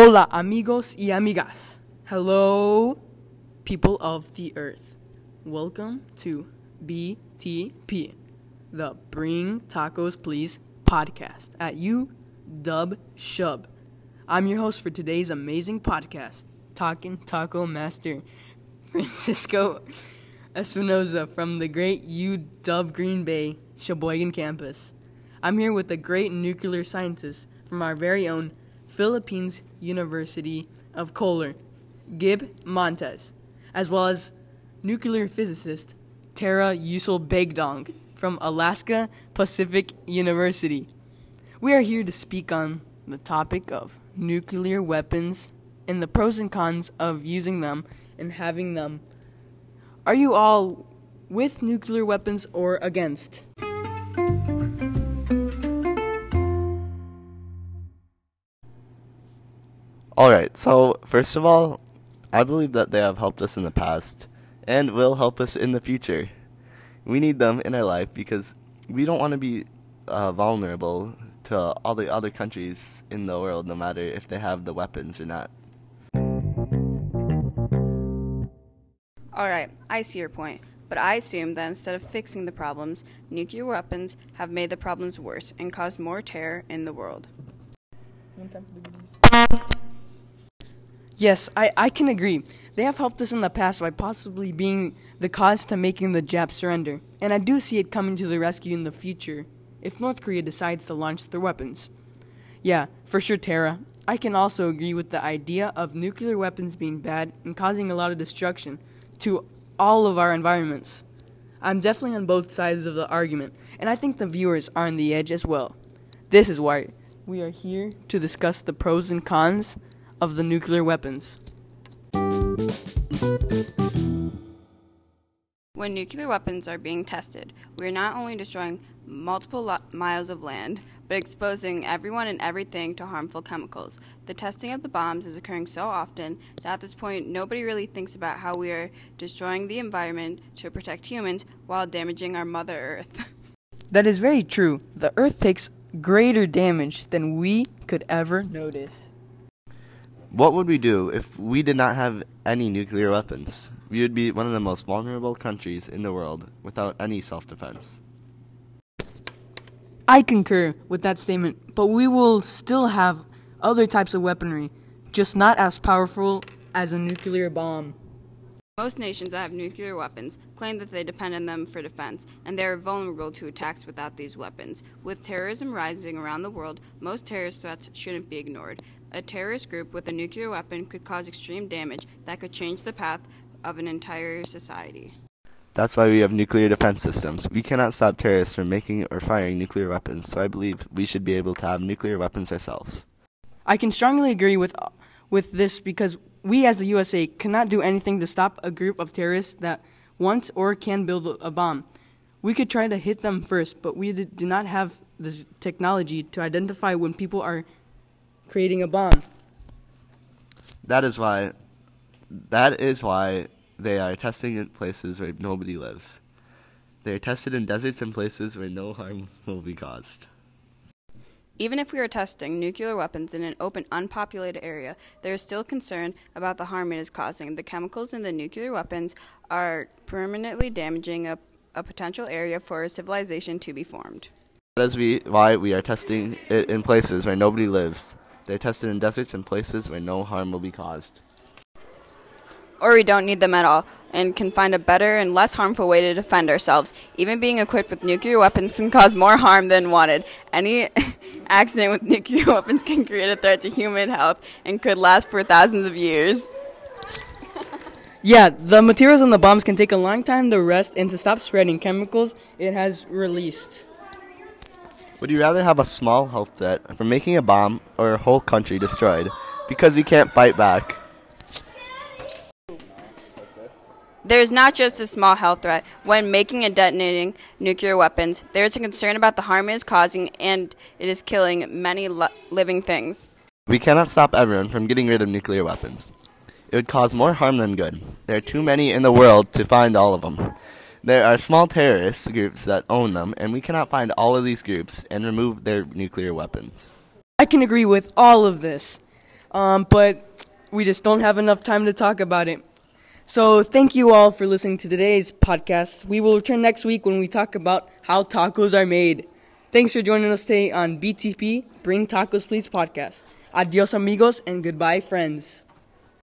Hola amigos y amigas. Hello people of the earth. Welcome to BTP, the Bring Tacos Please podcast at UW Shub. I'm your host for today's amazing podcast, Talking Taco Master Francisco Espinoza from the great UW Green Bay Sheboygan campus. I'm here with a great nuclear scientist from our very own Philippines University of Kohler, Gib Montes, as well as nuclear physicist Tara Yusel Begdong from Alaska Pacific University. We are here to speak on the topic of nuclear weapons and the pros and cons of using them and having them. Are you all with nuclear weapons or against? Alright, so first of all, I believe that they have helped us in the past and will help us in the future. We need them in our life because we don't want to be vulnerable to all the other countries in the world, no matter if they have the weapons or not. Alright, I see your point, but I assume that instead of fixing the problems, nuclear weapons have made the problems worse and caused more terror in the world. Yes, I can agree. They have helped us in the past by possibly being the cause to making the Japs surrender, and I do see it coming to the rescue in the future if North Korea decides to launch their weapons. Yeah, for sure, Tara. I can also agree with the idea of nuclear weapons being bad and causing a lot of destruction to all of our environments. I'm definitely on both sides of the argument, and I think the viewers are on the edge as well. This is why we are here to discuss the pros and cons of the nuclear weapons. When nuclear weapons are being tested, we are not only destroying multiple miles of land, but exposing everyone and everything to harmful chemicals. The testing of the bombs is occurring so often that at this point nobody really thinks about how we are destroying the environment to protect humans while damaging our Mother Earth. That is very true. The Earth takes greater damage than we could ever notice. What would we do if we did not have any nuclear weapons? We would be one of the most vulnerable countries in the world without any self-defense. I concur with that statement, but we will still have other types of weaponry, just not as powerful as a nuclear bomb. Most nations that have nuclear weapons claim that they depend on them for defense, and they are vulnerable to attacks without these weapons. With terrorism rising around the world, most terrorist threats shouldn't be ignored. A terrorist group with a nuclear weapon could cause extreme damage that could change the path of an entire society. That's why we have nuclear defense systems. We cannot stop terrorists from making or firing nuclear weapons, so I believe we should be able to have nuclear weapons ourselves. I can strongly agree with this because we as the USA cannot do anything to stop a group of terrorists that want or can build a bomb. We could try to hit them first, but we do not have the technology to identify when people are creating a bomb. That is why they are testing in places where nobody lives. They are tested in deserts and places where no harm will be caused. Even if we are testing nuclear weapons in an open, unpopulated area, there is still concern about the harm it is causing. The chemicals in the nuclear weapons are permanently damaging a potential area for a civilization to be formed. That is why we are testing it in places where nobody lives. They're tested in deserts and places where no harm will be caused. Or we don't need them at all, and can find a better and less harmful way to defend ourselves. Even being equipped with nuclear weapons can cause more harm than wanted. Any accident with nuclear weapons can create a threat to human health and could last for thousands of years. Yeah, the materials in the bombs can take a long time to rest and to stop spreading chemicals it has released. Would you rather have a small health threat from making a bomb or a whole country destroyed because we can't fight back? There is not just a small health threat. When making and detonating nuclear weapons, there is a concern about the harm it is causing, and it is killing many living things. We cannot stop everyone from getting rid of nuclear weapons. It would cause more harm than good. There are too many in the world to find all of them. There are small terrorist groups that own them, and we cannot find all of these groups and remove their nuclear weapons. I can agree with all of this. but we just don't have enough time to talk about it. So thank you all for listening to today's podcast. We will return next week when we talk about how tacos are made. Thanks for joining us today on BTP, Bring Tacos Please podcast. Adios amigos and goodbye friends.